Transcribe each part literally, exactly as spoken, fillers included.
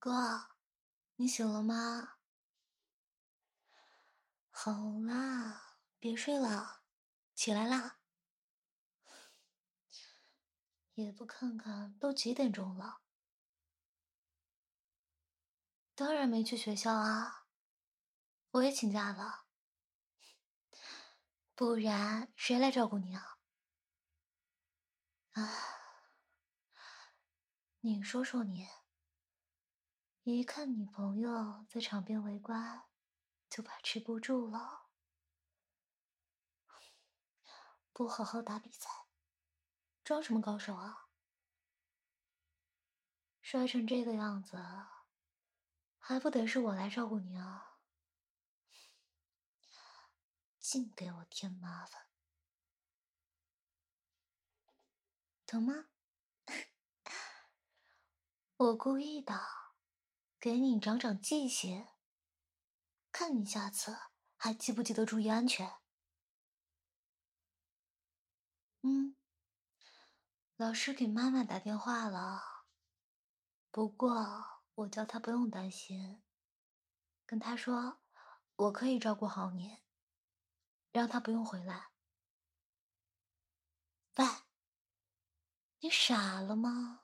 哥，你醒了吗？好啦，别睡了，起来啦！也不看看都几点钟了。当然没去学校啊，我也请假了。不然谁来照顾你啊？唉，你说说你，一看你朋友在场边围观，就把持不住了。不好好打比赛，装什么高手啊？摔成这个样子，还不得是我来照顾你啊？净给我添麻烦。疼吗？我故意的，给你长长记性，看你下次还记不记得注意安全。嗯，老师给妈妈打电话了，不过我叫她不用担心，跟她说我可以照顾好你，让她不用回来。喂，你傻了吗？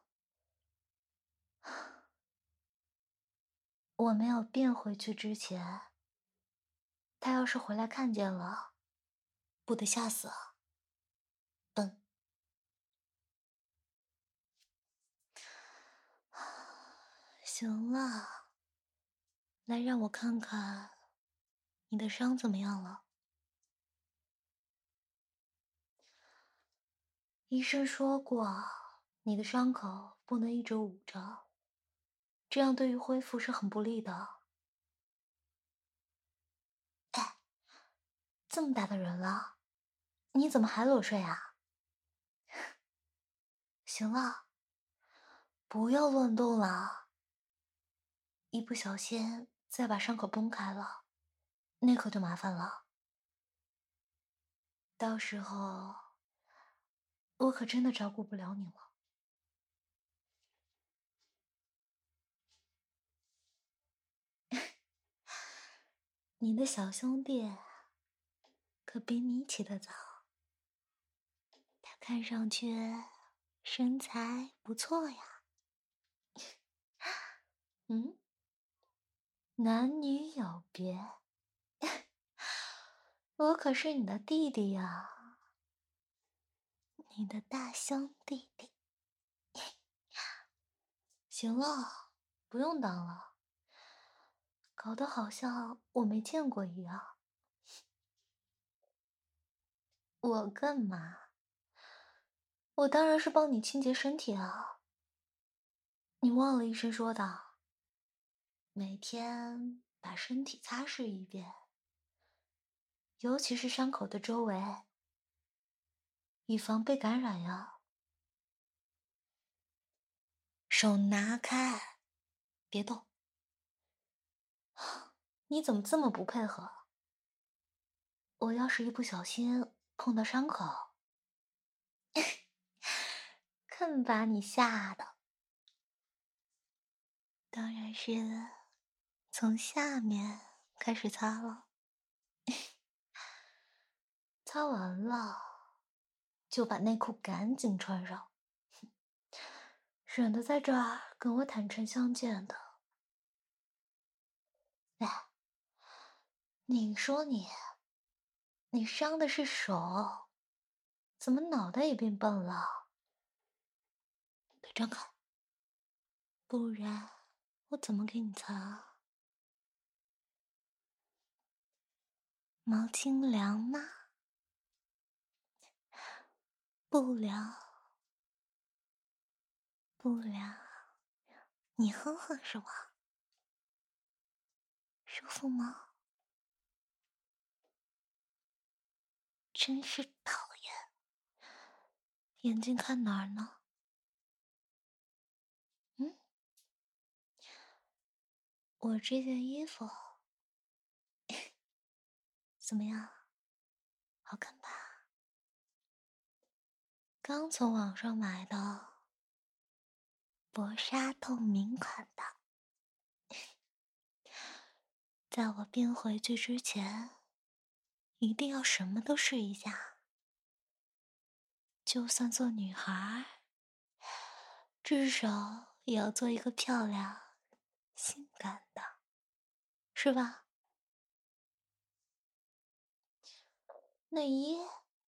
我没有变回去之前，她要是回来看见了，不得吓死啊！笨。行了，来让我看看你的伤怎么样了。医生说过，你的伤口不能一直捂着，这样对于恢复是很不利的。哎，这么大的人了，你怎么还裸睡啊？行了，不要乱动了，一不小心再把伤口崩开了，那可就麻烦了。到时候我可真的照顾不了你了。你的小兄弟可比你起得早，他看上去身材不错呀。嗯，男女有别，我可是你的弟弟呀，你的大兄弟弟。行了，不用当了，搞得好像我没见过一样。我干嘛？我当然是帮你清洁身体啊。你忘了医生说的，每天把身体擦拭一遍，尤其是伤口的周围，以防被感染呀。手拿开，别动。你怎么这么不配合？我要是一不小心碰到伤口，更把你吓的。当然是从下面开始擦了。擦完了，就把内裤赶紧穿上，省得在这儿跟我坦诚相见的。哎，你说你，你伤的是手，怎么脑袋也变笨了？腿张开，不然我怎么给你擦？毛巾凉吗？不凉，不凉，你哼哼是吗？舒服吗？真是讨厌。眼睛看哪儿呢？嗯，我这件衣服怎么样？好看吧？刚从网上买的，薄纱透明款的。 在我变回去之前，一定要什么都试一下。就算做女孩，至少也要做一个漂亮、性感的，是吧？内衣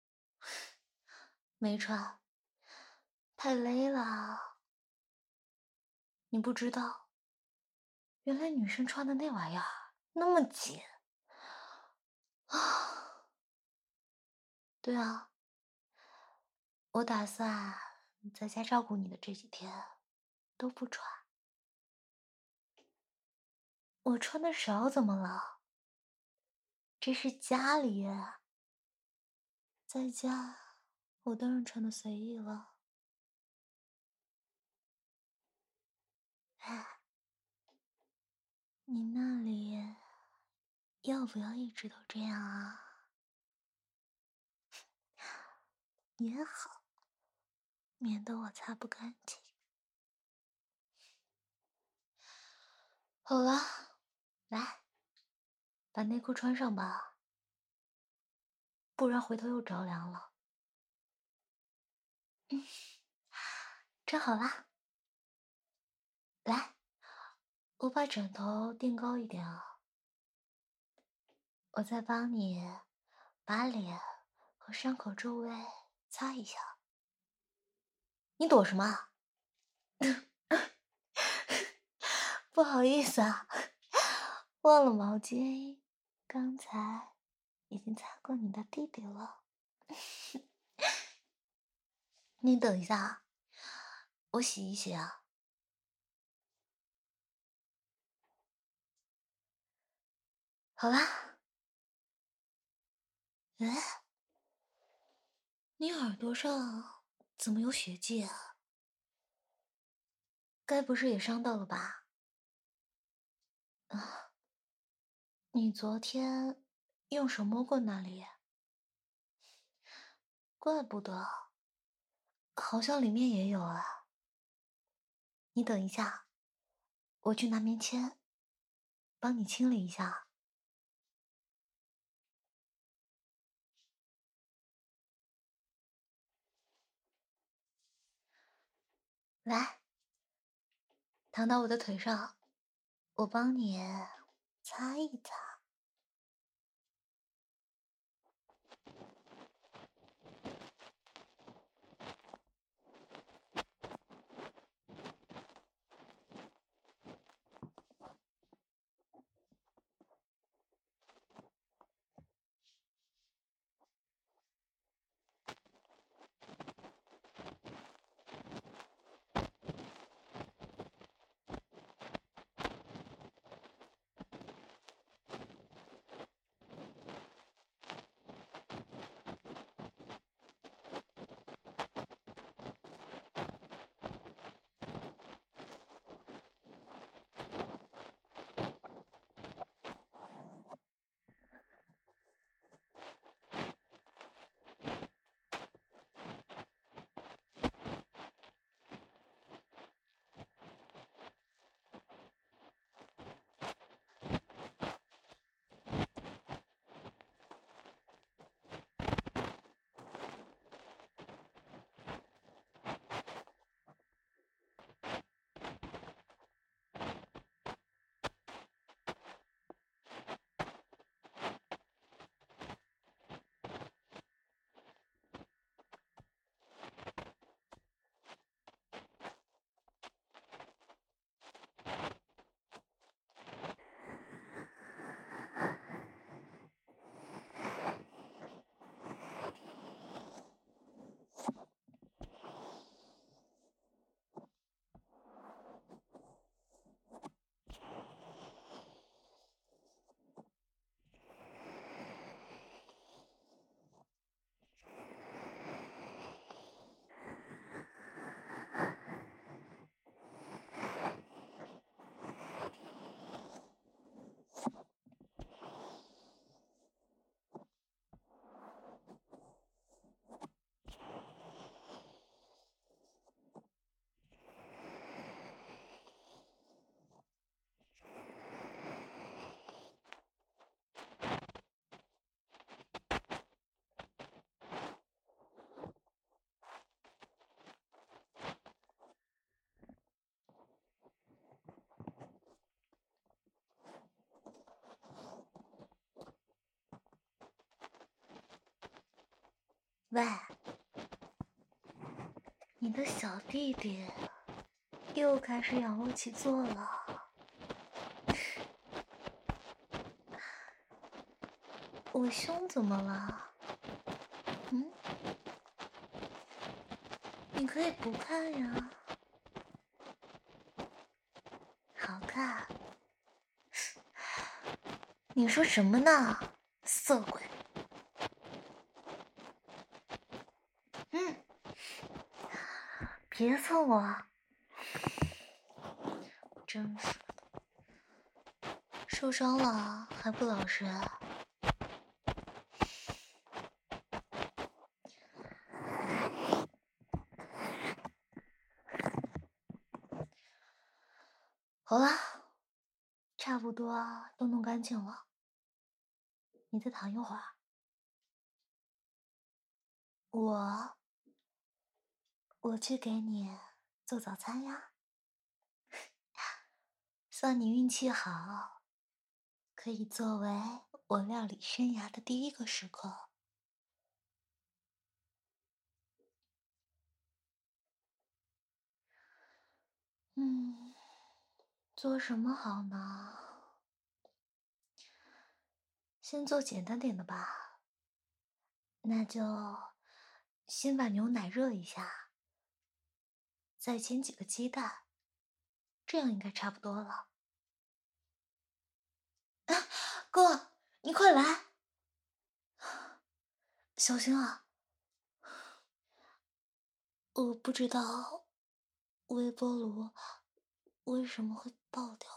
没穿，太勒了。你不知道，原来女生穿的那玩意儿那么紧啊！对啊，我打算在家照顾你的这几天都不穿。我穿的少怎么了？这是家里，在家我当然穿的随意了。哎，你那里要不要一直都这样啊？也好，免得我擦不干净。好了，来，把内裤穿上吧，不然回头又着凉了。嗯，站好啦，来，我把枕头垫高一点啊，我再帮你把脸和伤口周围擦一下。你躲什么啊？不好意思啊，忘了毛巾，刚才已经擦过你的弟弟了。你等一下，我洗一洗啊。好啦，哎，你耳朵上怎么有血迹啊？该不是也伤到了吧？啊，你昨天用手摸过那里？怪不得，好像里面也有啊。你等一下，我去拿棉签，帮你清理一下。来，躺到我的腿上，我帮你擦一擦。 喂，你的小弟弟又开始仰卧起坐了。我胸怎么了？嗯？你可以不看呀。好看。你说什么呢？色鬼。嗯。别蹭我。真是的。受伤了还不老实。好了，差不多都弄干净了，你再躺一会儿。我，我去给你做早餐呀。算你运气好，可以作为我料理生涯的第一个时刻。嗯，做什么好呢？先做简单点的吧。那就先把牛奶热一下，再煎几个鸡蛋，这样应该差不多了。啊，哥，你快来！小心啊！我不知道微波炉为什么会爆掉。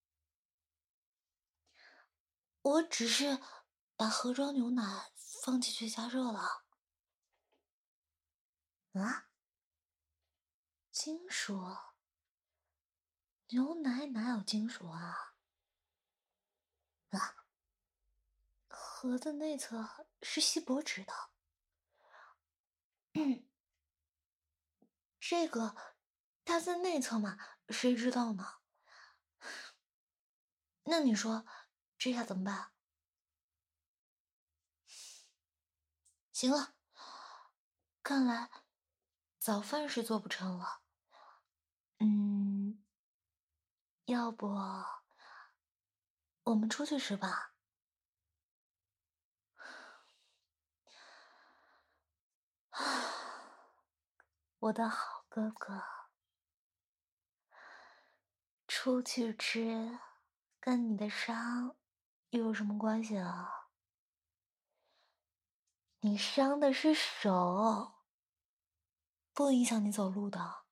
我只是把盒装牛奶放进去加热了。啊？金属？牛奶哪有金属啊？啊？盒子内侧是锡箔纸的。嗯，这个它在内侧嘛，谁知道呢？那你说这下怎么办？行了，看来早饭是做不成了。嗯，要不我们出去吃吧？我的好哥哥，出去吃跟你的伤又有什么关系啊？你伤的是手，不影响你走路的。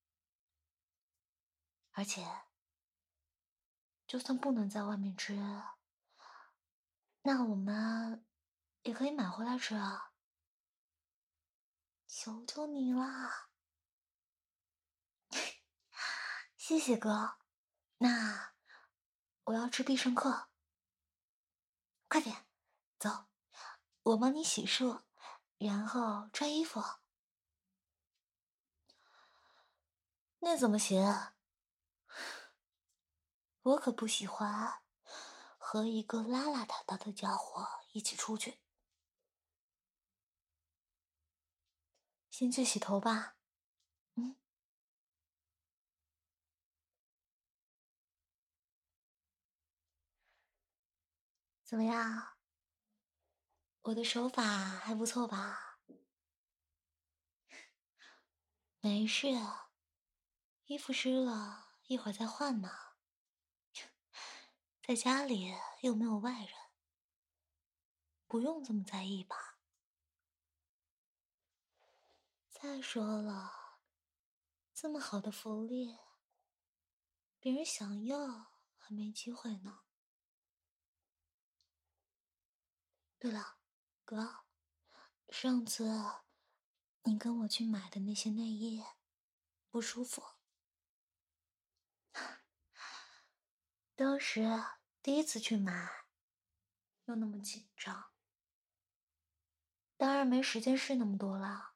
而且，就算不能在外面吃，那我们也可以买回来吃啊。求求你啦！谢谢哥。那我要吃必胜客，快点，走，我帮你洗漱，然后穿衣服。那怎么行？我可不喜欢和一个邋邋遢遢的家伙一起出去。先去洗头吧。嗯，怎么样？我的手法还不错吧？没事，衣服湿了一会儿再换呢。在家里又没有外人，不用这么在意吧？再说了，这么好的福利，别人想要还没机会呢。对了，哥，上次你跟我去买的那些内衣不舒服，当时第一次去买，又那么紧张，当然没时间试那么多了。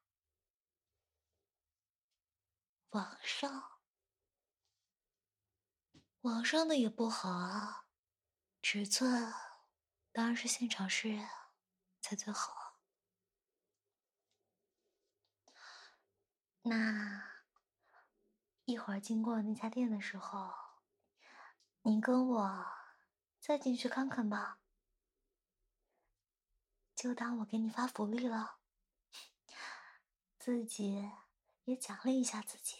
网上，网上的也不好啊，尺寸当然是现场试才最好。 那一会儿经过那家店的时候，你跟我再进去看看吧，就当我给你发福利了，自己也奖励一下自己。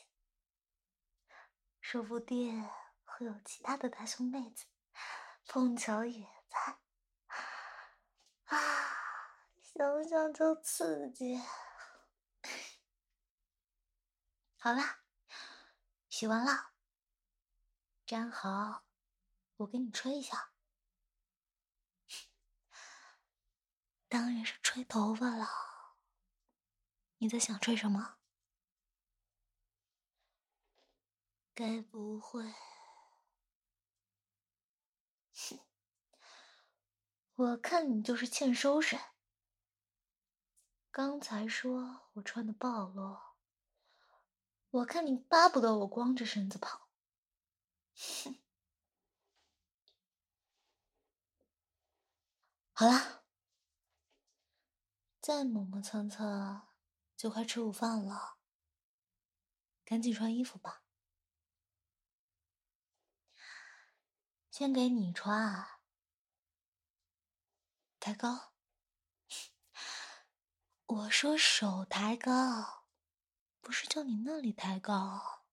说不定会有其他的大胸妹子碰巧也在啊，想想就刺激。好啦，洗完了，站好，我给你吹一下。当然是吹头发了。你在想吹什么？该不会……我看你就是欠收拾。刚才说我穿的暴露，我看你巴不得我光着身子跑。哼，好啦，再磨磨蹭蹭，就快吃午饭了，赶紧穿衣服吧。先给你穿，抬高。我说手抬高，不是叫你那里抬高。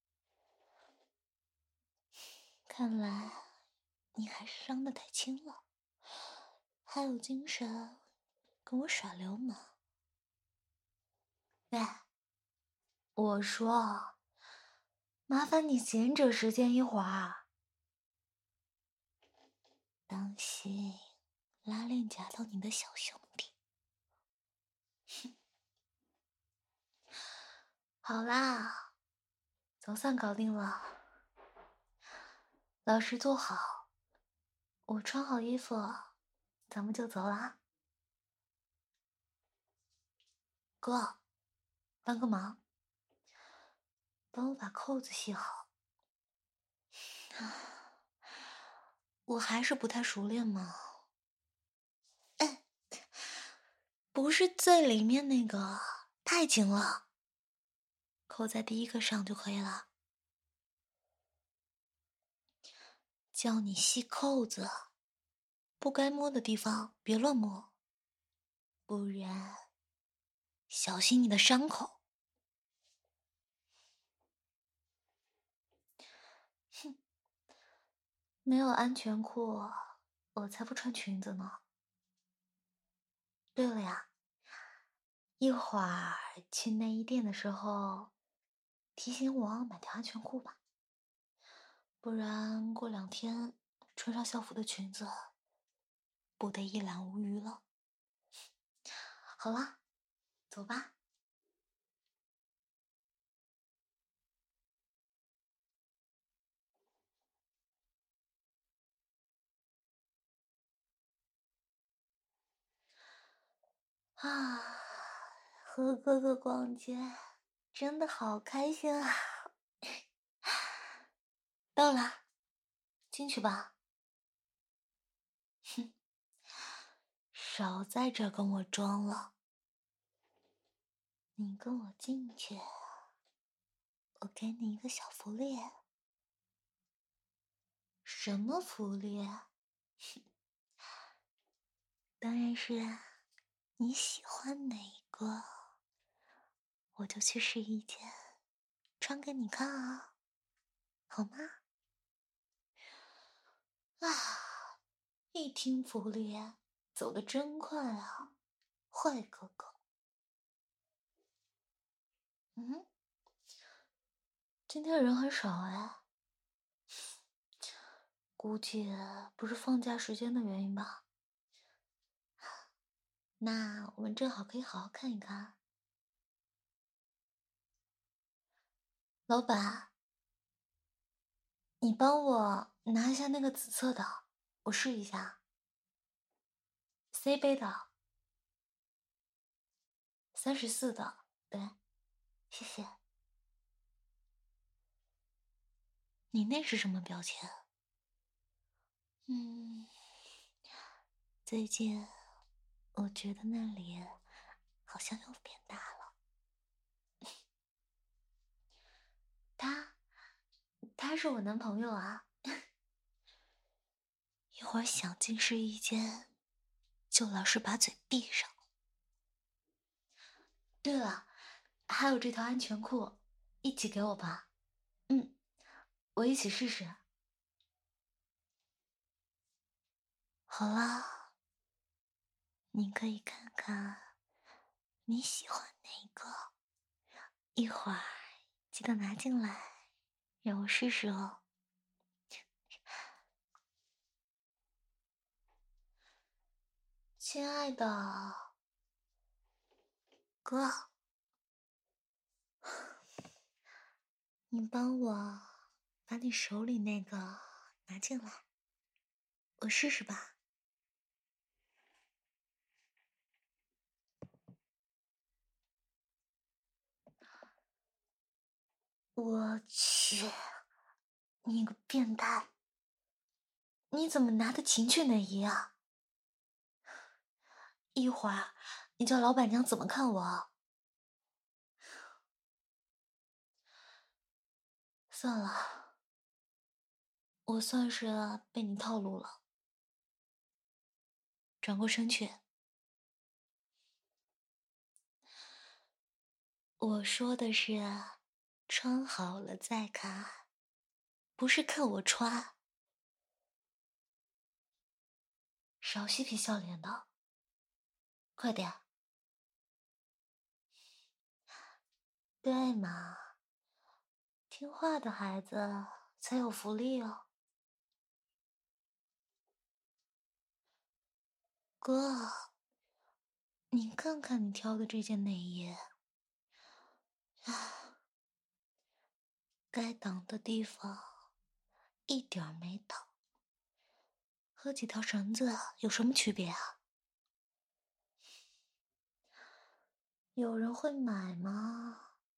看来你还是伤得太轻了，还有精神跟我耍流氓。喂，我说，麻烦你闲着时间一会儿，当心拉链夹到你的小兄弟。哼，好啦，总算搞定了。老实坐好，我穿好衣服，咱们就走啦。哥，帮个忙，帮我把扣子系好。我还是不太熟练嘛。哎，不是最里面那个，太紧了，扣在第一个上就可以了。叫你系扣子，不该摸的地方别乱摸，不然小心你的伤口。哼，没有安全裤，我才不穿裙子呢。对了呀，一会儿去内衣店的时候，提醒我买条安全裤吧，不然过两天穿上校服的裙子，不得一览无余了。好了，走吧。啊，和哥哥逛街真的好开心啊！到了，进去吧。哼，少在这跟我装了。你跟我进去，我给你一个小福利。什么福利？当然是你喜欢哪一个，我就去试衣间穿给你看啊，好吗？啊，一听福利，走得真快啊，坏哥哥。嗯，今天人很少哎，估计不是放假时间的原因吧。那我们正好可以好好看一看。老板，你帮我拿一下那个紫色的，我试一下。C 杯的，三十四的，对，谢谢。你那是什么表情？嗯，最近我觉得那里好像又变大了。 他，他是我男朋友啊。一会儿想进试衣间，就老实把嘴闭上。对了，还有这条安全裤，一起给我吧。嗯，我一起试试。好啦，你可以看看你喜欢哪个，一会儿记得拿进来，让我试试哦。亲爱的哥，你帮我把你手里那个拿进来，我试试吧。我去，你个变态！你怎么拿的情趣内衣啊？一会儿你叫老板娘怎么看我？算了，我算是被你套路了。转过身去。我说的是穿好了再看，不是看我穿。少嬉皮笑脸的，快点。对嘛，听话的孩子才有福利哦。哥，你看看你挑的这件内衣，啊，该挡的地方一点儿没挡，和几条绳子有什么区别啊？有人会买吗？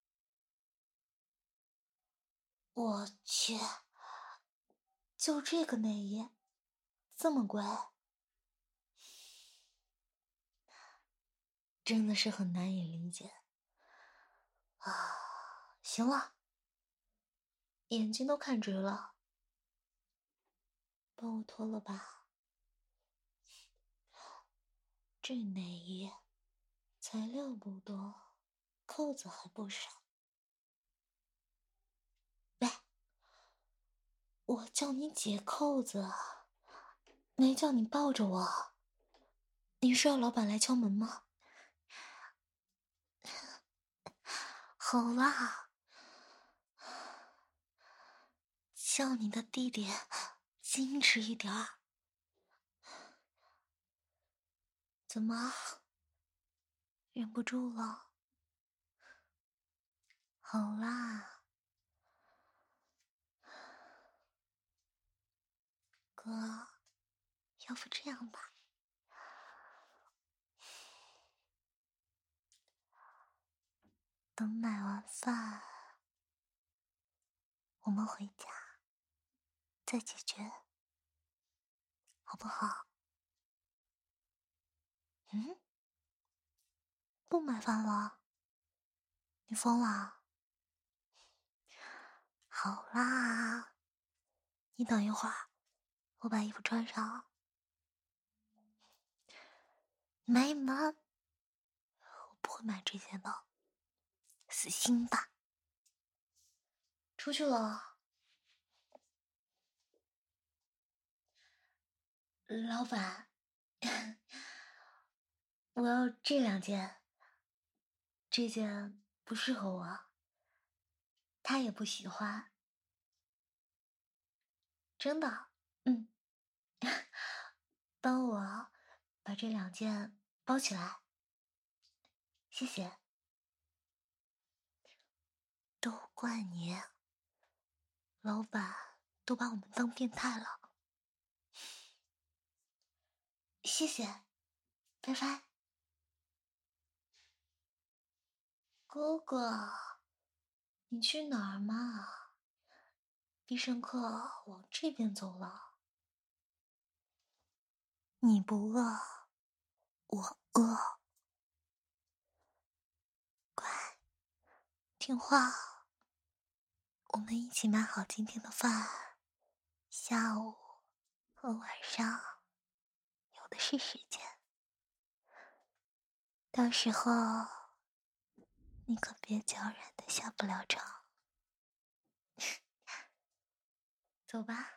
我去，就这个内衣，这么贵，真的是很难以理解啊！行了，眼睛都看直了，帮我脱了吧。这内衣材料不多，扣子还不少。喂，我叫你解扣子，没叫你抱着我。你是要老板来敲门吗？好啦，叫你的弟弟矜持一点儿。怎么，忍不住了？好啦，哥，要不这样吧，等买完饭，我们回家再解决，好不好？嗯？不买饭了？你疯了？好啦，你等一会儿，我把衣服穿上。没门！我不会买这件的，死心吧。出去了。老板，我要这两件，这件不适合我，他也不喜欢。真的，嗯，帮我把这两件包起来，谢谢。都怪你，老板都把我们当变态了。谢谢，拜拜。哥哥，你去哪儿嘛？必胜客往这边走了。你不饿，我饿。乖，听话， 我们一起买好今天的饭，下午和晚上有的是时间。到时候你可别悄然的下不了床。走吧。